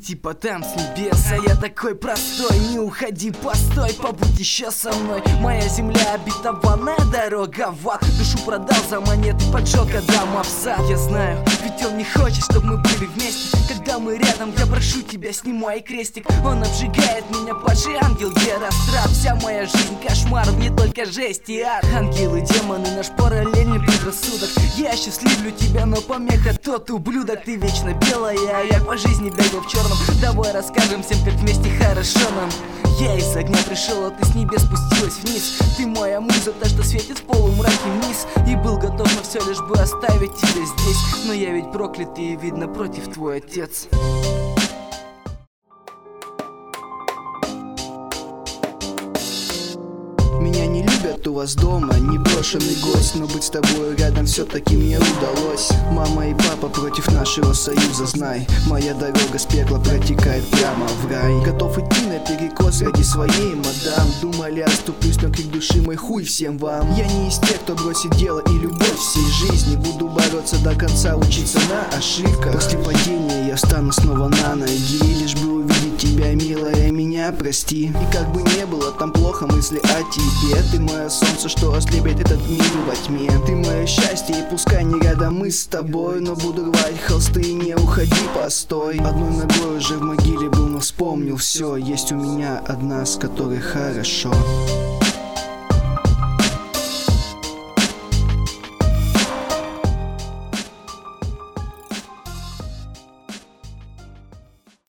типа там с небес. А я такой простой, не уходи, постой, побудь еще со мной. Моя земля обетованная дорога в ад. Душу продал за монеты, поджег Адама в сад. Я знаю, ведь он не хочет, чтобы мы были вместе. Когда мы рядом, я прошу тебя, снимай крестик. Он обжигает меня, падший ангел Герострат. Вся моя жизнь кошмар, мне только жесть и ад. Ангелы, демоны, наш параллельный предрассудок. Я счастливлю тебя, но помеха тот ублюдок. Ты вечно белая, а я по жизни бегал в черном. Давай расскажем всем, как вместе хорошо нам. Я из огня пришел, а ты с небес спустилась вниз. Ты моя муза, та, что светит в полумраке вниз. И был готов на все, лишь бы оставить тебя здесь. Но я ведь проклятый, и видно, против твой отец. Меня не любят у вас дома, не брошенный гость. Но быть с тобой рядом все-таки мне удалось. Мама и папа против нашего союза, знай. Моя дорога с пекла протекает прямо в рай. Готов идти наперекос ради своей мадам. Думали, оступлюсь, но крик души мой хуй всем вам. Я не из тех, кто бросит дело и любовь всей жизни. Буду бороться до конца, учиться на ошибках. После падения я встану снова на ноги. Лишь бы увидеть тебя, милая, меня прости. И как бы не было там плохо, мысли о тебе. Ты мое солнце, что ослепит этот мир во тьме. Ты мое счастье, и пускай не рядом мы с тобой. Но буду рвать холсты, и не уходи, постой. Одной ногой уже в могиле был, но вспомнил все. Есть у меня одна, с которой хорошо.